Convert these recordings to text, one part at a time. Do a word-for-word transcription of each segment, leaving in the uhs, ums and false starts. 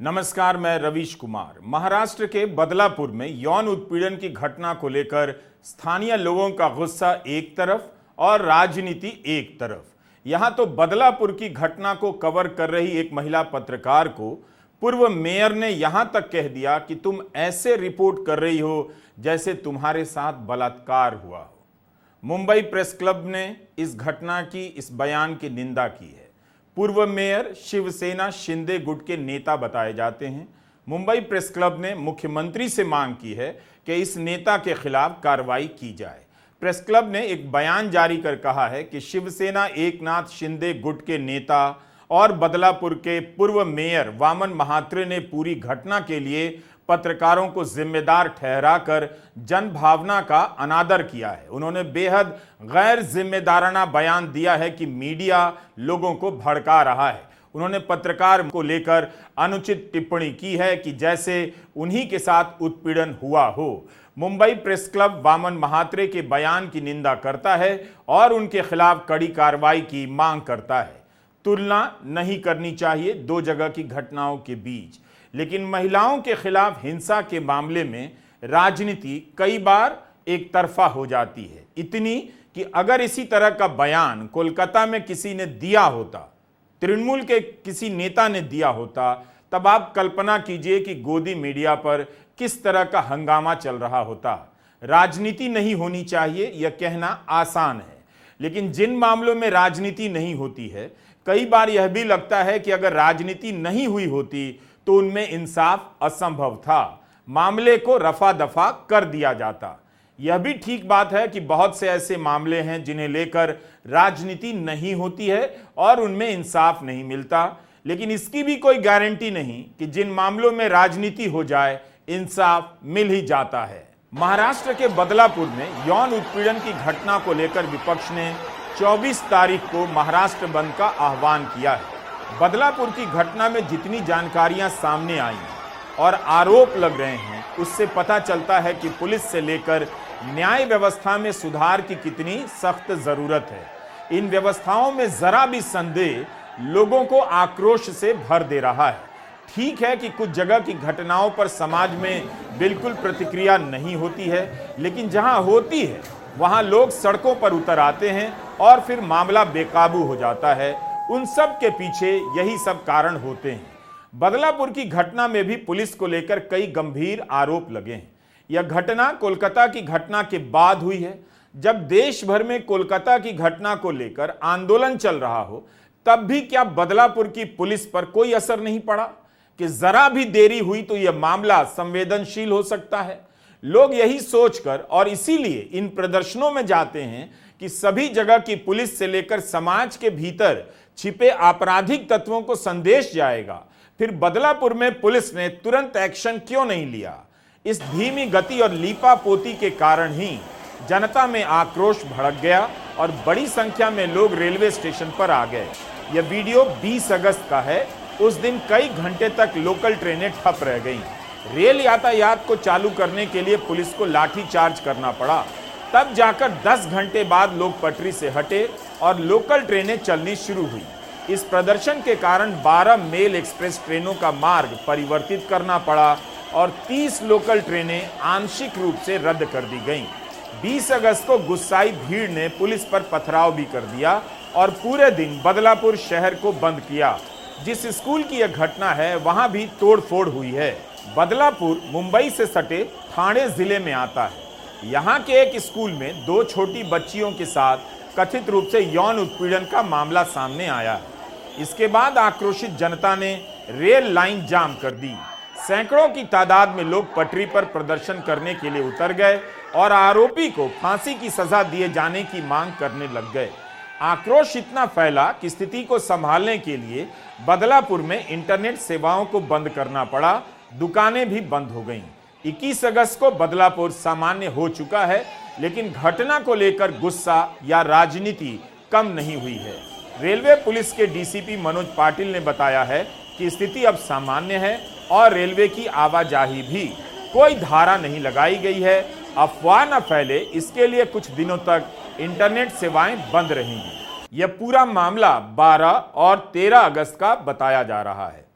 नमस्कार, मैं रवीश कुमार। महाराष्ट्र के बदलापुर में यौन उत्पीड़न की घटना को लेकर स्थानीय लोगों का गुस्सा एक तरफ और राजनीति एक तरफ। यहां तो बदलापुर की घटना को कवर कर रही एक महिला पत्रकार को पूर्व मेयर ने यहां तक कह दिया कि तुम ऐसे रिपोर्ट कर रही हो जैसे तुम्हारे साथ बलात्कार हुआ हो। मुंबई प्रेस क्लब ने इस घटना की इस बयान की निंदा की है। पूर्व मेयर शिवसेना शिंदे गुट के नेता बताए जाते हैं। मुंबई प्रेस क्लब ने मुख्यमंत्री से मांग की है कि इस नेता के खिलाफ कार्रवाई की जाए। प्रेस क्लब ने एक बयान जारी कर कहा है कि शिवसेना एकनाथ शिंदे गुट के नेता और बदलापुर के पूर्व मेयर वामन महात्रे ने पूरी घटना के लिए पत्रकारों को जिम्मेदार ठहराकर जनभावना का अनादर किया है। उन्होंने बेहद गैर जिम्मेदाराना बयान दिया है कि मीडिया लोगों को भड़का रहा है। उन्होंने पत्रकार को लेकर अनुचित टिप्पणी की है कि जैसे उन्हीं के साथ उत्पीड़न हुआ हो। मुंबई प्रेस क्लब वामन महात्रे के बयान की निंदा करता है और उनके खिलाफ कड़ी कार्रवाई की मांग करता है। तुलना नहीं करनी चाहिए दो जगह की घटनाओं के बीच, लेकिन महिलाओं के खिलाफ हिंसा के मामले में राजनीति कई बार एक तरफा हो जाती है। इतनी कि अगर इसी तरह का बयान कोलकाता में किसी ने दिया होता, तृणमूल के किसी नेता ने दिया होता, तब आप कल्पना कीजिए कि गोदी मीडिया पर किस तरह का हंगामा चल रहा होता। राजनीति नहीं होनी चाहिए यह कहना आसान है, लेकिन जिन मामलों में राजनीति नहीं होती है, कई बार यह भी लगता है कि अगर राजनीति नहीं हुई होती तो उनमें इंसाफ असंभव था, मामले को रफा दफा कर दिया जाता। यह भी ठीक बात है कि बहुत से ऐसे मामले हैं जिन्हें लेकर राजनीति नहीं होती है और उनमें इंसाफ नहीं मिलता, लेकिन इसकी भी कोई गारंटी नहीं कि जिन मामलों में राजनीति हो जाए इंसाफ मिल ही जाता है। महाराष्ट्र के बदलापुर में यौन उत्पीड़न की घटना को लेकर विपक्ष ने चौबीस तारीख को महाराष्ट्र बंद का आह्वान किया है। बदलापुर की घटना में जितनी जानकारियां सामने आई और आरोप लग रहे हैं, उससे पता चलता है कि पुलिस से लेकर न्याय व्यवस्था में सुधार की कितनी सख्त जरूरत है। इन व्यवस्थाओं में जरा भी संदेह लोगों को आक्रोश से भर दे रहा है। ठीक है कि कुछ जगह की घटनाओं पर समाज में बिल्कुल प्रतिक्रिया नहीं होती है, लेकिन जहां होती है वहां लोग सड़कों पर उतर आते हैं और फिर मामला बेकाबू हो जाता है। उन सब के पीछे यही सब कारण होते हैं। बदलापुर की घटना में भी पुलिस को लेकर कई गंभीर आरोप लगे हैं। यह घटना कोलकाता की घटना के बाद हुई है। जब देश भर में कोलकाता की घटना को लेकर आंदोलन चल रहा हो, तब भी क्या बदलापुर की पुलिस पर कोई असर नहीं पड़ा कि जरा भी देरी हुई तो यह मामला संवेदनशील हो सकता है। लोग यही सोचकर और इसीलिए इन प्रदर्शनों में जाते हैं कि सभी जगह की पुलिस से लेकर समाज के भीतर छिपे आपराधिक तत्वों को संदेश जाएगा। फिर बदलापुर में पुलिस ने तुरंत एक्शन क्यों नहीं लिया? इस धीमी गति और लीपापोती के कारण ही जनता में आक्रोश भड़क गया और बड़ी संख्या में लोग रेलवे स्टेशन पर आ गए। यह वीडियो बीस अगस्त का है। उस दिन कई घंटे तक लोकल ट्रेनें ठप रह गईं। रेल यातायात को चालू करने के लिए पुलिस को लाठी चार्ज करना पड़ा। तब जाकर दस घंटे बाद लोग पटरी से हटे और लोकल ट्रेनें चलनी शुरू हुई। इस प्रदर्शन के कारण बारह मेल एक्सप्रेस ट्रेनों का मार्ग परिवर्तित करना पड़ा और तीस लोकल ट्रेनें आंशिक रूप से रद्द कर दी गईं। बीस अगस्त को गुस्साई भीड़ ने पुलिस पर पथराव भी कर दिया और पूरे दिन बदलापुर शहर को बंद किया। जिस स्कूल की यह घटना है वहां भी तोड़फोड़ हुई है। बदलापुर मुंबई से सटे ठाणे जिले में आता है। यहाँ के एक स्कूल में दो छोटी बच्चियों के साथ कथित रूप से यौन उत्पीड़न का मामला सामने आया है। इसके बाद आक्रोशित जनता ने रेल लाइन जाम कर दी। सैकड़ों की तादाद में लोग पटरी पर प्रदर्शन करने के लिए उतर गए और आरोपी को फांसी की सजा दिए जाने की मांग करने लग गए। आक्रोश इतना फैला कि स्थिति को संभालने के लिए बदलापुर में इंटरनेट सेवाओं को बंद करना पड़ा। दुकानें भी बंद हो गईं। इक्कीस अगस्त को बदलापुर सामान्य हो चुका है, लेकिन घटना को लेकर गुस्सा या राजनीति कम नहीं हुई है। रेलवे पुलिस के डीसीपी मनोज पाटिल ने बताया है कि स्थिति अब सामान्य है और रेलवे की आवाजाही भी कोई धारा नहीं लगाई गई है। अफवाह न फैले इसके लिए कुछ दिनों तक इंटरनेट सेवाएं बंद रहेंगी। यह पूरा मामला बारह और तेरह अगस्त का बताया जा रहा है।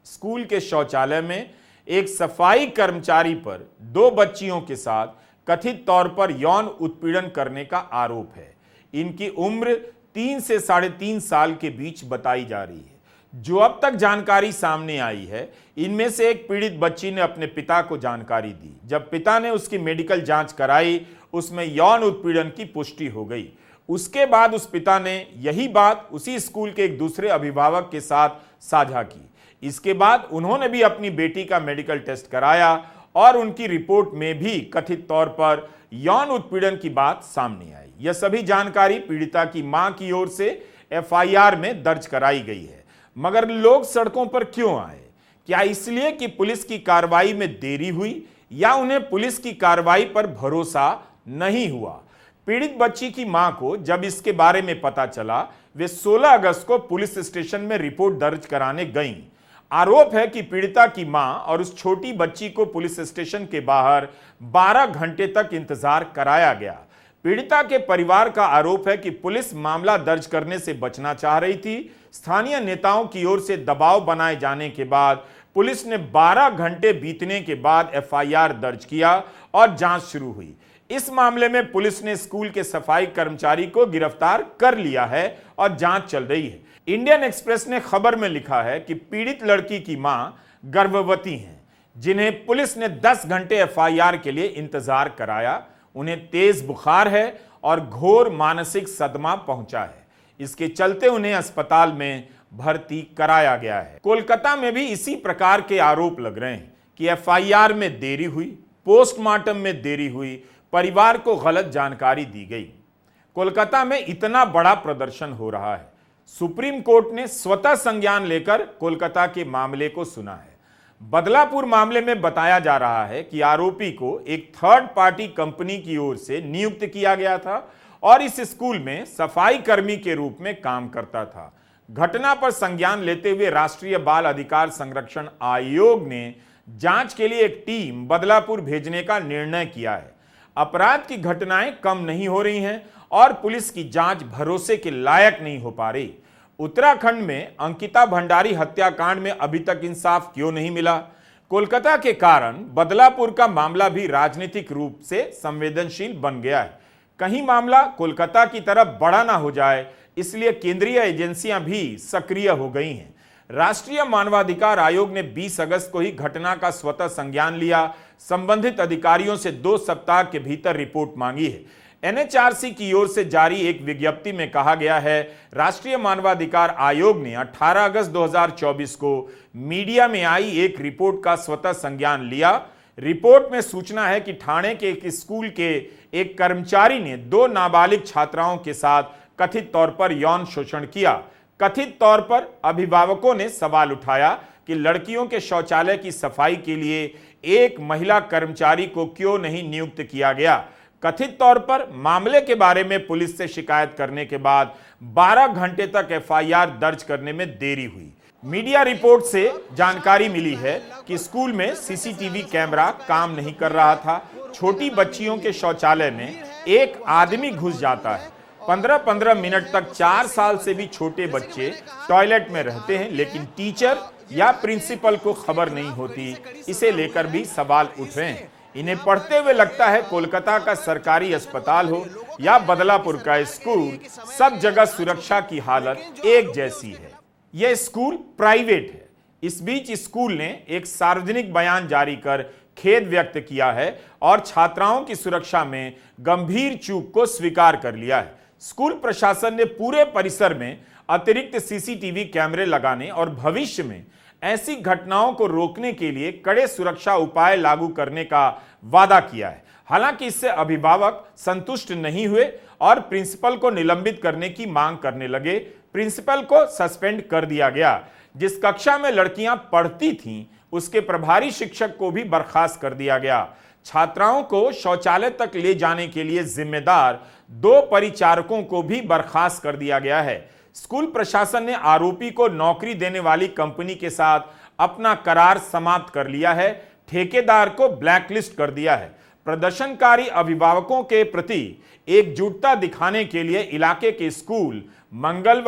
स्कूल के शौचालय में एक सफाई कर्मचारी पर दो बच्चियों के साथ कथित तौर पर यौन उत्पीड़न करने का आरोप है। इनकी उम्र तीन से साढ़े तीन साल के बीच बताई जा रही है। जो अब तक जानकारी सामने आई है, इनमें से एक पीड़ित बच्ची ने अपने पिता को जानकारी दी। जब पिता ने उसकी मेडिकल जांच कराई, उसमें यौन उत्पीड़न की पुष्टि हो गई। उसके बाद उस पिता ने यही बात उसी स्कूल के एक दूसरे अभिभावक के साथ साझा की। इसके बाद उन्होंने भी अपनी बेटी का मेडिकल टेस्ट कराया और उनकी रिपोर्ट में भी कथित तौर पर यौन उत्पीड़न की बात सामने आई। यह सभी जानकारी पीड़िता की मां की ओर से एफ आई आर में दर्ज कराई गई है। मगर लोग सड़कों पर क्यों आए? क्या इसलिए कि पुलिस की कार्रवाई में देरी हुई या उन्हें पुलिस की कार्रवाई पर भरोसा नहीं हुआ? पीड़ित बच्ची की मां को जब इसके बारे में पता चला, वे सोलह अगस्त को पुलिस स्टेशन में रिपोर्ट दर्ज कराने गईं। आरोप है कि पीड़िता की मां और उस छोटी बच्ची को पुलिस स्टेशन के बाहर बारह घंटे तक इंतजार कराया गया। पीड़िता के परिवार का आरोप है कि पुलिस मामला दर्ज करने से बचना चाह रही थी। स्थानीय नेताओं की ओर से दबाव बनाए जाने के बाद पुलिस ने बारह घंटे बीतने के बाद एफ आई आर दर्ज किया और जांच शुरू हुई। इस मामले में पुलिस ने स्कूल के सफाई कर्मचारी को गिरफ्तार कर लिया है और जांच चल रही है। इंडियन एक्सप्रेस ने खबर में लिखा है कि पीड़ित लड़की की मां गर्भवती हैं, जिन्हें पुलिस ने दस घंटे एफ आई आर के लिए इंतजार कराया। उन्हें तेज बुखार है और घोर मानसिक सदमा पहुंचा है। इसके चलते उन्हें अस्पताल में भर्ती कराया गया है। कोलकाता में भी इसी प्रकार के आरोप लग रहे हैं कि एफ आई आर में देरी हुई, पोस्टमार्टम में देरी हुई, परिवार को गलत जानकारी दी गई। कोलकाता में इतना बड़ा प्रदर्शन हो रहा है, सुप्रीम कोर्ट ने स्वतः संज्ञान लेकर कोलकाता के मामले को सुना है। बदलापुर मामले में बताया जा रहा है कि आरोपी को एक थर्ड पार्टी कंपनी की ओर से नियुक्त किया गया था और इस स्कूल में सफाई कर्मी के रूप में काम करता था। घटना पर संज्ञान लेते हुए राष्ट्रीय बाल अधिकार संरक्षण आयोग ने जांच के लिए एक टीम बदलापुर भेजने का निर्णय किया है। अपराध की घटनाएं कम नहीं हो रही हैं और पुलिस की जांच भरोसे के लायक नहीं हो पा रही। उत्तराखंड में अंकिता भंडारी हत्याकांड में अभी तक इंसाफ क्यों नहीं मिला? कोलकाता के कारण बदलापुर का मामला भी राजनीतिक रूप से संवेदनशील बन गया है। कहीं मामला कोलकाता की तरफ बड़ा ना हो जाए, इसलिए केंद्रीय एजेंसियां भी सक्रिय हो गई हैं। राष्ट्रीय मानवाधिकार आयोग ने बीस अगस्त को ही घटना का स्वतः संज्ञान लिया। संबंधित अधिकारियों से दो सप्ताह के भीतर रिपोर्ट मांगी है। एन एच आर सी की ओर से जारी एक विज्ञप्ति में कहा गया है, राष्ट्रीय मानवाधिकार आयोग ने अठारह अगस्त दो हज़ार चौबीस को मीडिया में आई एक रिपोर्ट का स्वतः संज्ञान लिया। रिपोर्ट में सूचना है कि ठाणे के एक स्कूल के एक कर्मचारी ने दो नाबालिग छात्राओं के साथ कथित तौर पर यौन शोषण किया। कथित तौर पर अभिभावकों ने सवाल उठाया कि लड़कियों के शौचालय की सफाई के लिए एक महिला कर्मचारी को क्यों नहीं नियुक्त किया गया। कथित तौर पर मामले के बारे में पुलिस से शिकायत करने के बाद बारह घंटे तक एफ आई आर दर्ज करने में देरी हुई। मीडिया रिपोर्ट से जानकारी मिली है कि स्कूल में C C T V camera काम नहीं कर रहा था। छोटी बच्चियों के शौचालय में एक आदमी घुस जाता है। पंद्रह पंद्रह मिनट तक चार साल से भी छोटे बच्चे टॉयलेट में रहते हैं, लेकिन टीचर या प्रिंसिपल को खबर नहीं होती। इसे लेकर भी सवाल उठ रहे हैं। इन्हें पढ़ते हुए लगता है कोलकाता का सरकारी अस्पताल हो या बदलापुर का स्कूल, सब जगह सुरक्षा की हालत एक जैसी है। यह स्कूल प्राइवेट है। इस बीच स्कूल ने एक सार्वजनिक बयान जारी कर खेद व्यक्त किया है और छात्राओं की सुरक्षा में गंभीर चूक को स्वीकार कर लिया है। स्कूल प्रशासन ने पूरे परिसर में अतिरिक्त सी सी टी वी कैमरे लगाने और भविष्य में ऐसी घटनाओं को रोकने के लिए कड़े सुरक्षा उपाय लागू करने का वादा किया है। हालांकि इससे अभिभावक संतुष्ट नहीं हुए और प्रिंसिपल को निलंबित करने की मांग करने लगे। प्रिंसिपल को सस्पेंड कर दिया गया। जिस कक्षा में लड़कियां पढ़ती थीं, उसके प्रभारी शिक्षक को भी बर्खास्त कर दिया गया। छात्राओं को शौचालय तक ले जाने के लिए जिम्मेदार दो परिचारकों को भी बर्खास्त कर दिया गया है। स्कूल प्रशासन ने आरोपी को नौकरी देने वाली कंपनी के साथ अपना करार समाप्त कर लिया है। ठेकेदार को ब्लैकलिस्ट कर दिया है। प्रदर्शनकारी अभिभावकों के प्रति एकजुटता दिखाने के लिए इलाके के स्कूल मंगलवार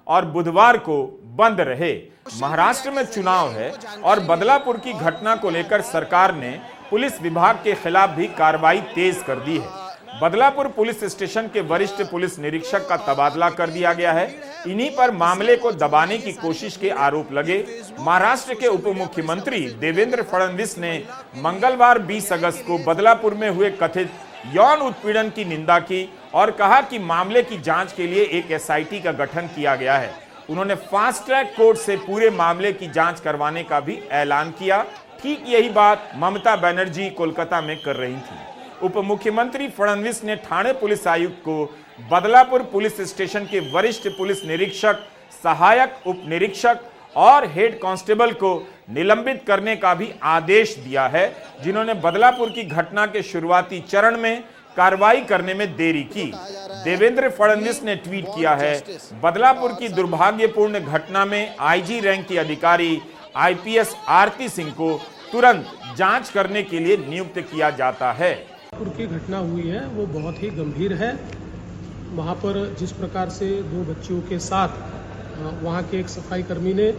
और बुधवार को बंद रहे। महाराष्ट्र में चुनाव है और बदलापुर की घटना को लेकर सरकार ने पुलिस विभाग के खिलाफ भी कार्रवाई तेज कर दी है। बदलापुर पुलिस स्टेशन के वरिष्ठ पुलिस निरीक्षक का तबादला कर दिया गया है। इन्हीं पर मामले को दबाने की कोशिश के आरोप लगे। महाराष्ट्र के उप मुख्यमंत्री देवेंद्र फडणवीस ने मंगलवार बीस अगस्त को बदलापुर में हुए कथित यौन उत्पीड़न की निंदा की और कहा कि मामले की जांच के लिए एक एस आई टी का गठन किया गया है। उन्होंने फास्ट ट्रैक कोर्ट से पूरे मामले की जांच करवाने का भी ऐलान किया। ठीक यही बात ममता बनर्जी कोलकाता में कर रही थी। उप मुख्यमंत्री फडणवीस ने ठाणे पुलिस आयुक्त को बदलापुर पुलिस स्टेशन के वरिष्ठ पुलिस निरीक्षक, सहायक उप निरीक्षक और हेड कांस्टेबल को निलंबित करने का भी आदेश दिया है, जिन्होंने बदलापुर की घटना के शुरुआती चरण में कार्रवाई करने में देरी की। देवेंद्र फडणवीस ने ट्वीट किया है, बदलापुर की दुर्भाग्यपूर्ण घटना में आई जी रैंक की अधिकारी I P S Aarti Singh को तुरंत जांच करने के लिए नियुक्त किया जाता है। की घटना हुई है वो बहुत ही गंभीर है। वहाँ पर जिस प्रकार से दो बच्चियों के साथ वहाँ के एक सफाई कर्मी ने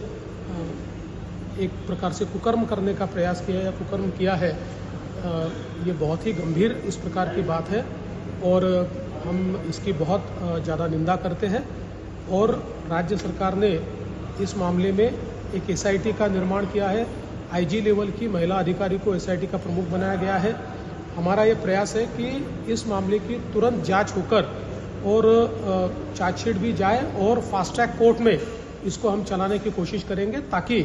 एक प्रकार से कुकर्म करने का प्रयास किया या कुकर्म किया है, ये बहुत ही गंभीर इस प्रकार की बात है और हम इसकी बहुत ज़्यादा निंदा करते हैं। और राज्य सरकार ने इस मामले में एक एस आई टी का निर्माण किया है। आई जी लेवल की महिला अधिकारी को एस आई टी का प्रमुख बनाया गया है। हमारा ये प्रयास है कि इस मामले की तुरंत जांच होकर और चार्जशीट भी जाए और फास्ट ट्रैक कोर्ट में इसको हम चलाने की कोशिश करेंगे, ताकि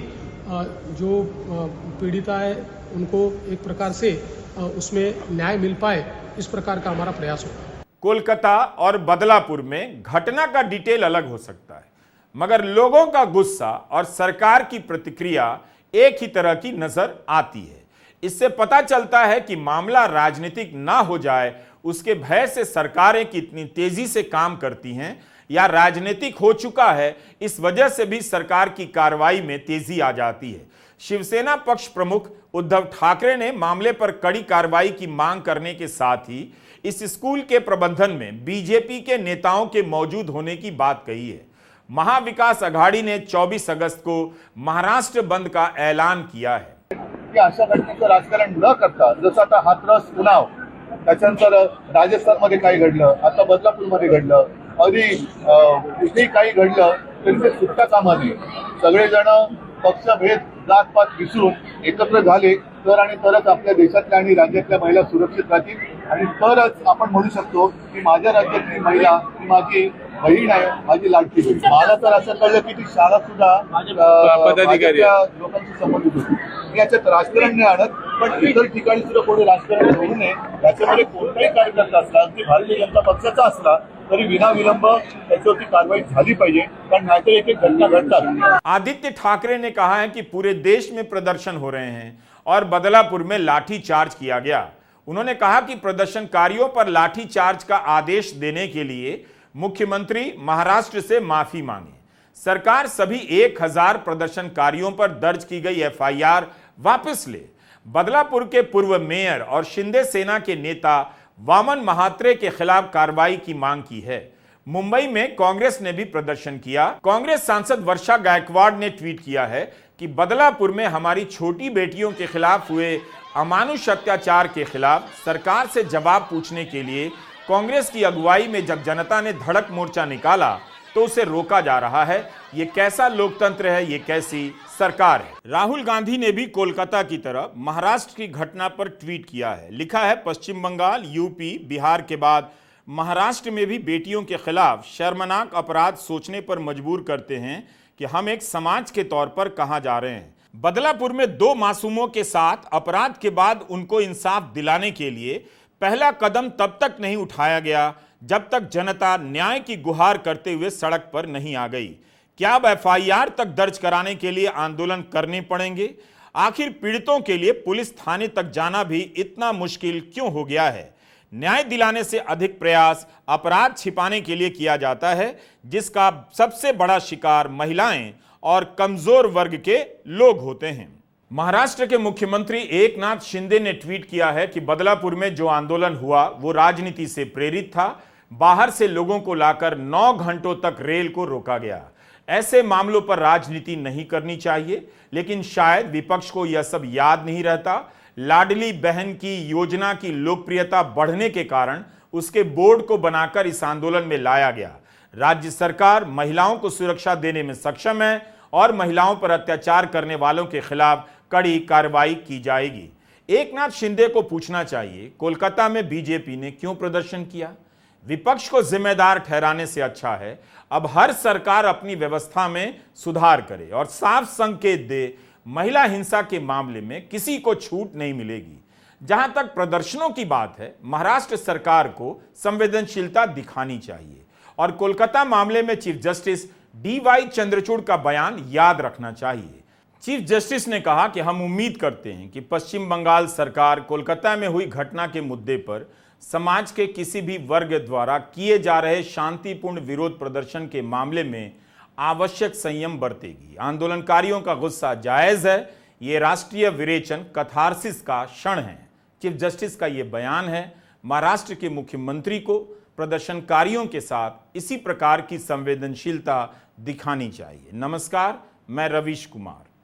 जो पीड़िता है उनको एक प्रकार से उसमें न्याय मिल पाए। इस प्रकार का हमारा प्रयास होगा। कोलकाता और बदलापुर में घटना का डिटेल अलग हो सकता है, मगर लोगों का गुस्सा और सरकार की प्रतिक्रिया एक ही तरह की नजर आती है। इससे पता चलता है कि मामला राजनीतिक ना हो जाए उसके भय से सरकारें कितनी तेजी से काम करती हैं, या राजनीतिक हो चुका है इस वजह से भी सरकार की कार्रवाई में तेजी आ जाती है। शिवसेना पक्ष प्रमुख उद्धव ठाकरे ने मामले पर कड़ी कार्रवाई की मांग करने के साथ ही इस स्कूल के प्रबंधन में बी जे पी के नेताओं के मौजूद होने की बात कही है। महाविकास अघाड़ी ने चौबीस अगस्त को महाराष्ट्र बंद का ऐलान किया है। अशा घटनेचं राजकारण न करता, जसं आता हाथरस उन्नाव, त्याच्यानंतर राजस्थानमध्ये काय घडलं, आता बदलापूरमध्ये घडलं, अगदी कुठेही काही घडलं तरी ते सुटता कामा नये। सगळेजण पक्षभेद जातपात विसरून एकत्र झाले तर आणि तरच आपल्या देशातल्या आणि राज्यातल्या महिला सुरक्षित राहतील आणि तरच आपण म्हणू शकतो की माझ्या राज्यातली महिला ही माझी बहीण आहे, माझी लाडकी बहीण। मला तर असं कळलं की ती शाळा सुद्धा पदाधिकाऱ्या लोकांशी संबंधित होती। मी याच्यात राजकारण नाही आणत, पण इतर ठिकाणी सुद्धा कोणी राजकारण करू नये। त्याच्यामध्ये कोणताही कार्यकर्ता असला, अगदी भारतीय जनता पक्षाचा असला तरी विनाविलंब त्याच्यावरती कारवाई झाली पाहिजे, कारण नाहीतर एक एक घटना घडतात। आदित्य ठाकरे ने कहा है कि पूरे देश में प्रदर्शन हो रहे हैं और बदलापुर में लाठी चार्ज किया गया। उन्होंने कहा कि प्रदर्शनकारियों पर लाठी चार्ज का आदेश देने के लिए मुख्यमंत्री महाराष्ट्र से माफी मांगे। सरकार सभी एक हजार प्रदर्शनकारियों पर दर्ज की गई एफ आई आर वापस ले। बदलापुर के पूर्व मेयर और शिंदे सेना के नेता वामन महात्रे के खिलाफ कार्रवाई की मांग की है। मुंबई में कांग्रेस ने भी प्रदर्शन किया। कांग्रेस सांसद वर्षा गायकवाड़ ने ट्वीट किया है कि बदलापुर में हमारी छोटी बेटियों के खिलाफ हुए अमानुष अत्याचार के खिलाफ सरकार से जवाब पूछने के लिए कांग्रेस की अगुवाई में जब जनता ने धड़क मोर्चा निकाला तो उसे रोका जा रहा है। ये कैसा लोकतंत्र है, ये कैसी सरकार है। राहुल गांधी ने भी कोलकाता की तरह महाराष्ट्र की घटना पर ट्वीट किया है। लिखा है, पश्चिम बंगाल, यूपी, बिहार के बाद महाराष्ट्र में भी बेटियों के खिलाफ शर्मनाक अपराध सोचने पर मजबूर करते हैं कि हम एक समाज के तौर पर कहां जा रहे हैं। बदलापुर में दो मासूमों के साथ अपराध के बाद उनको इंसाफ दिलाने के लिए पहला कदम तब तक नहीं उठाया गया जब तक जनता न्याय की गुहार करते हुए सड़क पर नहीं आ गई। क्या अब एफ आई आर तक दर्ज कराने के लिए आंदोलन करने पड़ेंगे? आखिर पीड़ितों के लिए पुलिस थाने तक जाना भी इतना मुश्किल क्यों हो गया है? न्याय दिलाने से अधिक प्रयास अपराध छिपाने के लिए किया जाता है, जिसका सबसे बड़ा शिकार महिलाएं और कमजोर वर्ग के लोग होते हैं। महाराष्ट्र के मुख्यमंत्री एकनाथ शिंदे ने ट्वीट किया है कि बदलापुर में जो आंदोलन हुआ वो राजनीति से प्रेरित था। बाहर से लोगों को लाकर नौ घंटों तक रेल को रोका गया। ऐसे मामलों पर राजनीति नहीं करनी चाहिए, लेकिन शायद विपक्ष को यह सब याद नहीं रहता। लाडली बहन की योजना की लोकप्रियता बढ़ने के कारण उसके बोर्ड को बनाकर इस आंदोलन में लाया गया। राज्य सरकार महिलाओं को सुरक्षा देने में सक्षम है और महिलाओं पर अत्याचार करने वालों के खिलाफ कड़ी कार्रवाई की जाएगी। एकनाथ शिंदे को पूछना चाहिए, कोलकाता में बीजेपी ने क्यों प्रदर्शन किया? विपक्ष को जिम्मेदार ठहराने से अच्छा है अब हर सरकार अपनी व्यवस्था में सुधार करे और साफ संकेत दे, महिला हिंसा के मामले में किसी को छूट नहीं मिलेगी। जहां तक प्रदर्शनों की बात है, महाराष्ट्र सरकार को संवेदनशीलता दिखानी चाहिए और कोलकाता मामले में chief justice D Y Chandrachud का बयान याद रखना चाहिए। चीफ जस्टिस ने कहा कि हम उम्मीद करते हैं कि पश्चिम बंगाल सरकार कोलकाता में हुई घटना के मुद्दे पर समाज के किसी भी वर्ग द्वारा किए जा रहे शांतिपूर्ण विरोध प्रदर्शन के मामले में आवश्यक संयम बरतेगी। आंदोलनकारियों का गुस्सा जायज है, ये राष्ट्रीय विरेचन कथारसिस का क्षण है। चीफ जस्टिस का ये बयान है। महाराष्ट्र के मुख्यमंत्री को प्रदर्शनकारियों के साथ इसी प्रकार की संवेदनशीलता दिखानी चाहिए। नमस्कार, मैं रवीश कुमार।